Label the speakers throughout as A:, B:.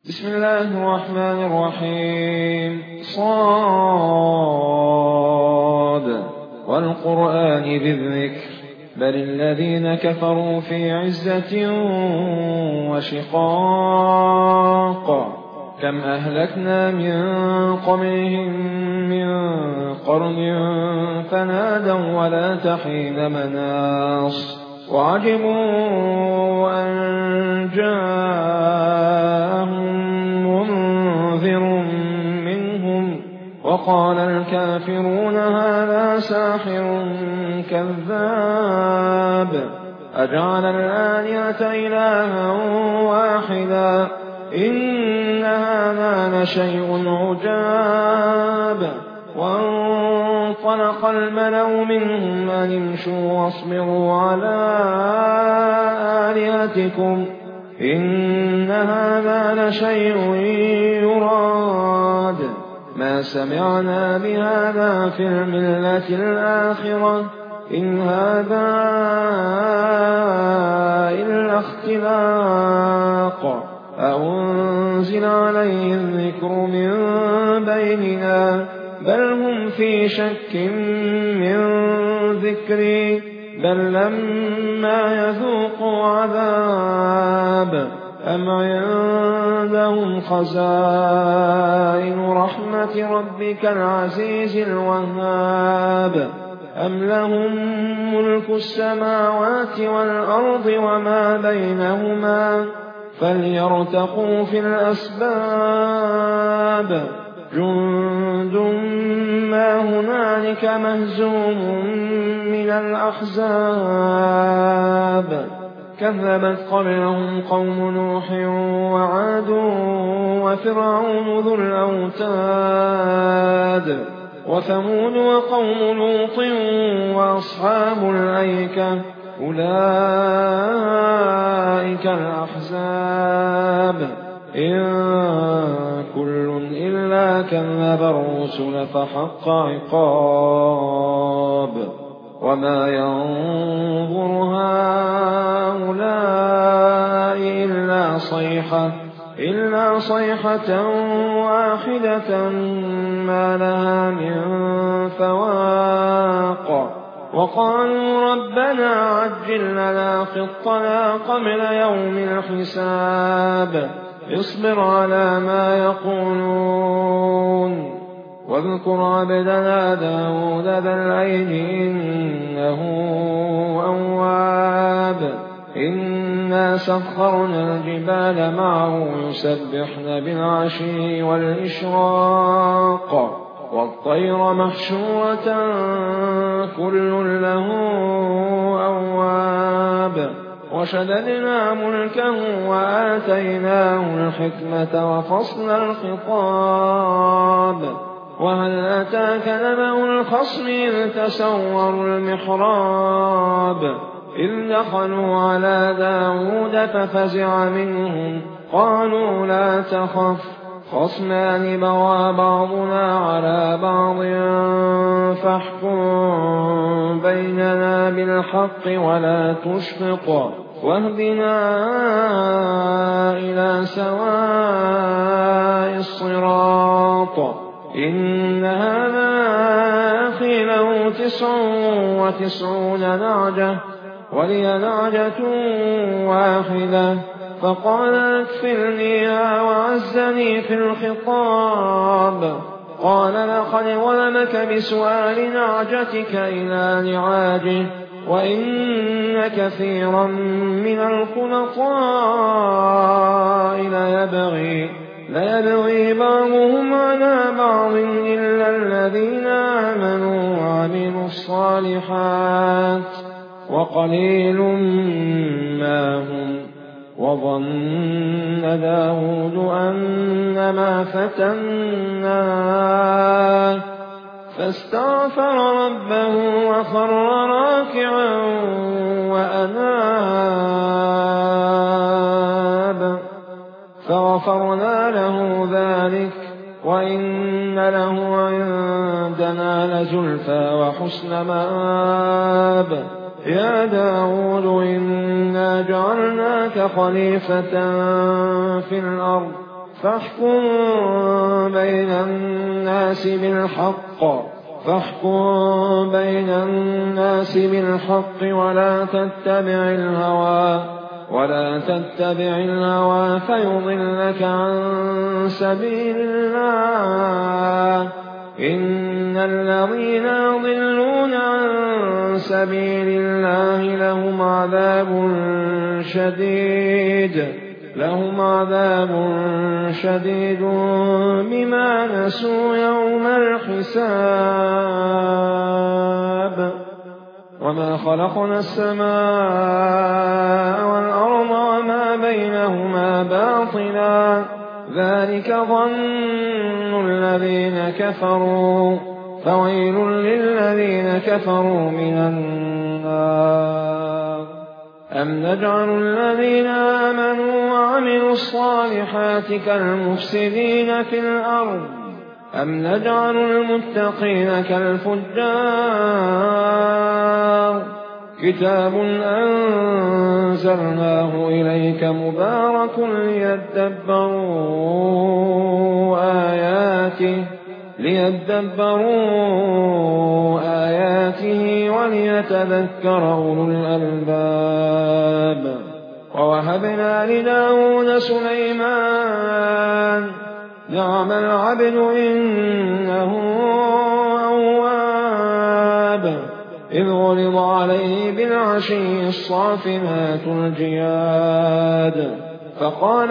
A: بسم الله الرحمن الرحيم. صاد والقرآن ذي الذكر بل الذين كفروا في عزة وشقاق كم أهلكنا من قبلهم من قرن فنادوا ولا تحين مناص وعجبوا أن جاءهم منذر منهم وقال الكافرون هذا ساحر كذاب أجعل الآلهة إلها واحدا إن هذا لشيء عجاب. وانطلق الملأ منهم أن امشوا واصبروا على آلهتكم إن هذا لشيء يراد ما سمعنا بهذا في الملة الآخرة إن هذا إلا اختلاق أنزل عليه الذكر من بيننا بل هم في شك من ذكري بل لما يذوقوا عذاب أم عندهم خزائن رحمة ربك العزيز الوهاب أم لهم ملك السماوات والأرض وما بينهما فليرتقوا في الأسباب جند ما هنالك مهزوم من الأحزاب كذبت قبلهم قوم نوح وعاد وفرعون ذو الأوتاد وثمود وقوم لوط وأصحاب الأيكة أولئك الأحزاب إن كل إلا كذب الرسل فحق عقاب وما ينظر هؤلاء إلا صيحة واحدة ما لها من فواق وقالوا ربنا عجل لنا قطنا قبل يوم الحساب اصبر على ما يقولون واذكر عبدنا داود ذا الأيد إنه أواب إنا سخرنا الجبال معه يسبحن بالعشي والإشراق والطير محشورة كل له أواب وشددنا ملكه وآتيناه الحكمة وفصل الخطاب وهل أتاك نبأ الخصم إذ تسوروا المحراب إذ دخلوا على داود ففزع منهم قالوا لا تخف خصمان بغى بعضنا على بعض فاحكم بيننا بالحق ولا تشفق واهدنا إلى سواء الصراط إن هذا أخي له 99 نعجة ولي نعجة واحدة فقال اكفلنيها وعزني في الخطاب قال لقد ظلمك بسؤال نعجتك إلى نعاجه وإن كثيرا من الخلطاء ليبغي بعضهم على بعض إلا الذين آمنوا وعملوا الصالحات وقليل ما هم وظن داود أنما فتناه فاستغفر ربه وخر راكعا وأناب فغفرنا له ذلك وإن له عندنا لزلفى وحسن مآب يا داود إنا جعلناك خليفة في الأرض فاحكم بين الناس بالحق ولا تتبع الهوى فيضلك عن سبيل الله. إن الذين يضلون عن سبيل الله لهم عذاب شديد بما نسوا يوم الحساب. وما خلقنا السماء والأرض وما بينهما باطلا ذلك ظن الذين كفروا فويل للذين كفروا من النار. أم نجعل الذين آمنوا وعملوا الصالحات كالمفسدين في الأرض أم نجعل المتقين كالفجار. كتاب أنزلناه إليك مبارك ليدبروا آياته وليتذكر أولو الألباب. ووهبنا لداود سليمان نعم العبد إنه أواب إذ غلظ عليه بالعشي الصافنات الجياد فقال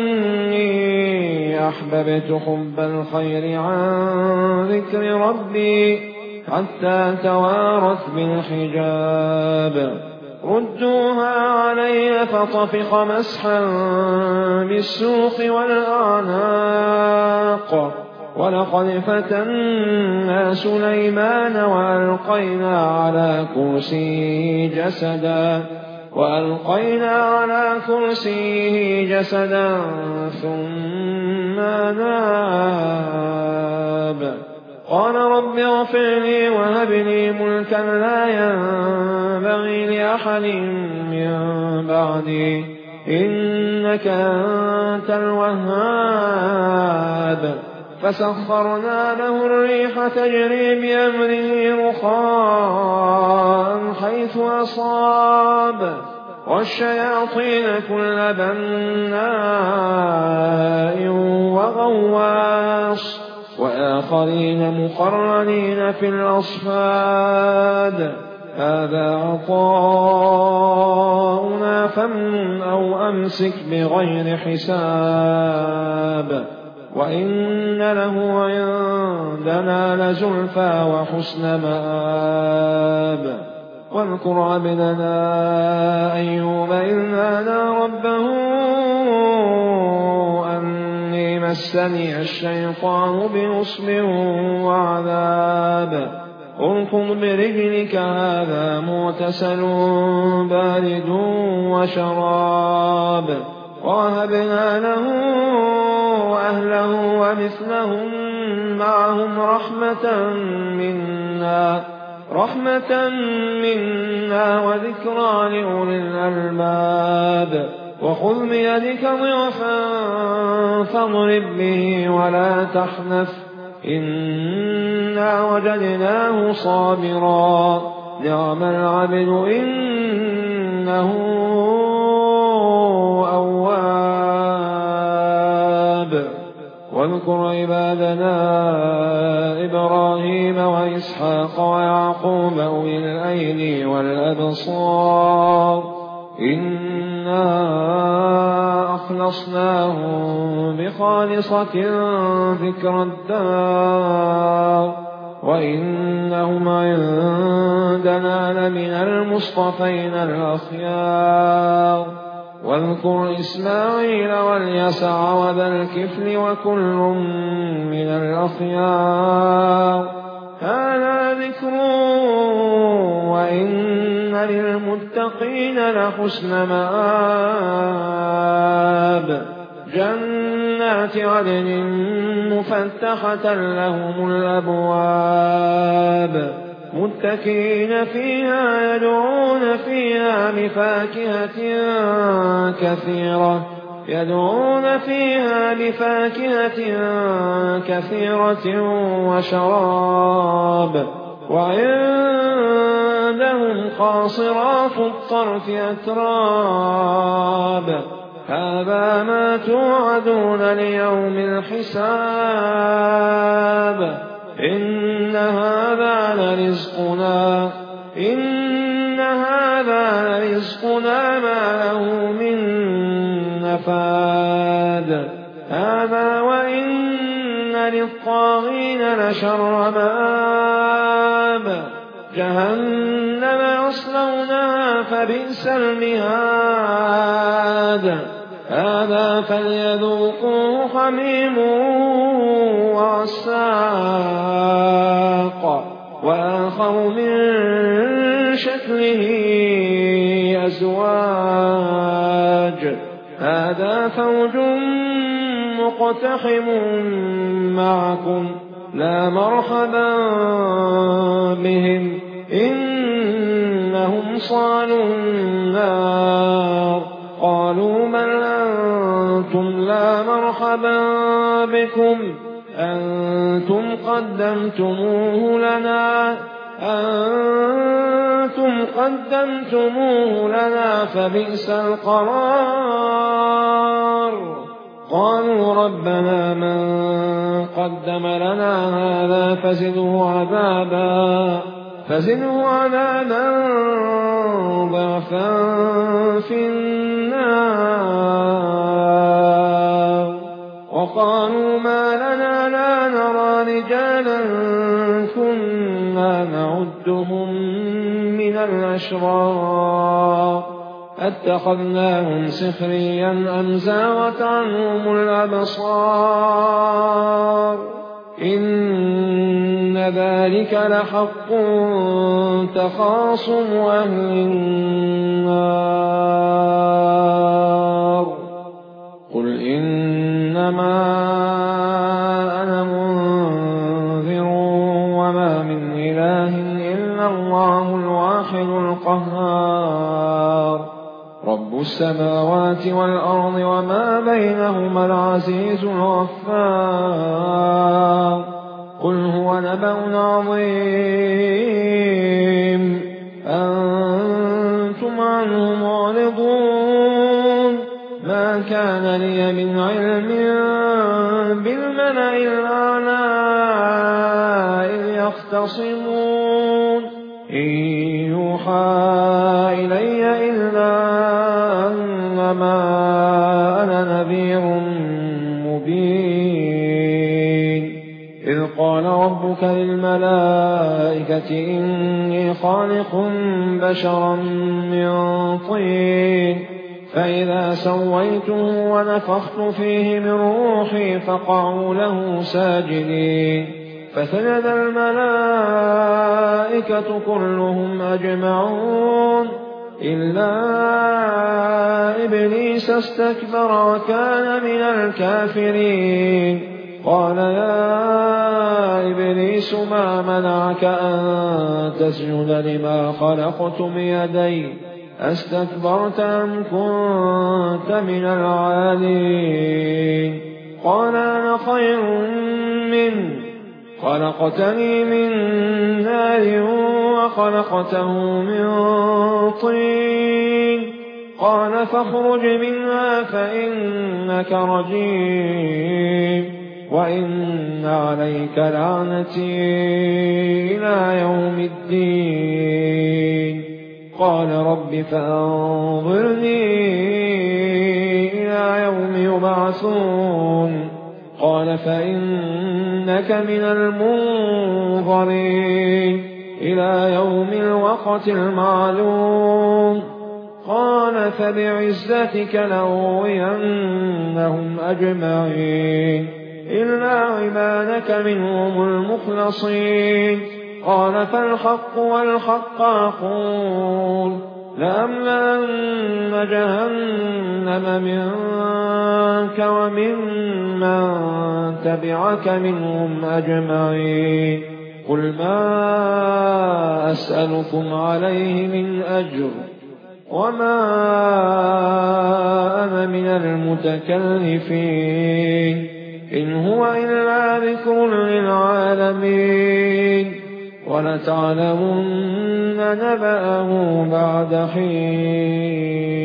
A: إني أحببت حب الخير عن ذكر ربي حتى توارت بالحجاب. ردوها علي فطفق مسحا بالسوق والأعناق. ولقد فتنا سليمان وألقينا على كرسيه جسدا ثم ناب. قال رب اغفر لي وهب لي ملكا لا ينبغي لأحد من بعدي إنك أنت الوهاب. فسخرنا له الريح تجري بأمره رخاء حيث أصاب والشياطين كل بناء وغواص وآخرين مقرنين في الأصفاد. هذا عطاؤنا فامنن أو أمسك بغير حساب. وإن له عندنا لزلفى وحسن مآب. واذكر عبدنا أيوب إذ نادى ربه أني مسني الشيطان بنصب وعذاب. اركض برجلك هذا مغتسل بارد وشراب. ووهبنا له أهله ومثلهم معهم رحمة منا وذكرى لأولي الألباب. وخذ بيدك ضغثا فاضرب به ولا تحنث إنا وجدناه صابرا نعم العبد إنه أواب. واذكر عبادنا إبراهيم وإسحاق ويعقوب أولي الأيدي والأبصار إنا أخلصناهم بخالصة ذكر الدار وإنهم عندنا لمن المصطفين الأخيار. واذكر إسماعيل واليسع وذا الكفل وكل من الأخيار. هذا ذكر وإن للمتقين لحسن مآب. جنات عدن مفتحة لهم الأبواب متكئين فيها يدعون فيها بفاكهة كثيرة يدعون فيها بفاكهة كثيرة وشراب وعندهم قاصرات الطرف أتراب هذا ما توعدون ليوم الحساب إن هذا لرزقنا ما له من نفاد هذا وإن للطاغين لشر مآب جهنم يصلونها فبئس المهاد هذا فليذوقوه حميم وغساق وآخر من شكله أزواج هذا فوج مقتحم معكم لا مرحبا بهم إنهم صالوا النار قالوا بل أنتم لا مرحبا بكم أنتم قدمتموه لنا فبئس القرار قالوا ربنا من قدم لنا هذا فزده عذابا ضعفا في النار وقالوا ما لنا لا نرى رجالا كنا نعدهم من الأشرار أتخذناهم سخريا أم زاغت عنهم الأبصار إن ذلك لحق تخاصم أهل النار قل إنما أنا منذر وما من إله إلا الله الواحد القهار رب السماوات والأرض وما بينهما العزيز الغفار قل هو نبأ عظيم أنتم عنه معرضون ما كان لي من علم بالملأ الأعلى إذ يختصمون إن يوحى إلي إلا أنما أنا نذير مبين إذ قال ربك للملائكة إني خالق بشرا من طين فإذا سويته ونفخت فيه من روحي فقعوا له ساجدين فسجد الملائكة كلهم أجمعون إلا إبليس استكبر وكان من الكافرين قال يا إبليس ما منعك أن تسجد لما خلقت بيدي أستكبرت أم كنت من العالين قال أنا خير منه خلقتني من نار وخلقته من طين قال فاخرج منها فإنك رجيم وإن عليك لعنتي إلى يوم الدين قال رب فأنظرني إلى يوم يبعثون قال فإنك من المنظرين إلى يوم الوقت المعلوم قال فبعزتك لأغوينهم أجمعين إلا عبادك منهم المخلصين قال فالحق والحق أقول لأملأن جهنم منك وممن تبعك منهم أجمعين قل ما أسألكم عليه من أجر وما أنا من المتكلفين إن هو إلا ذكر للعالمين ولتعلمن نبأه بعد حين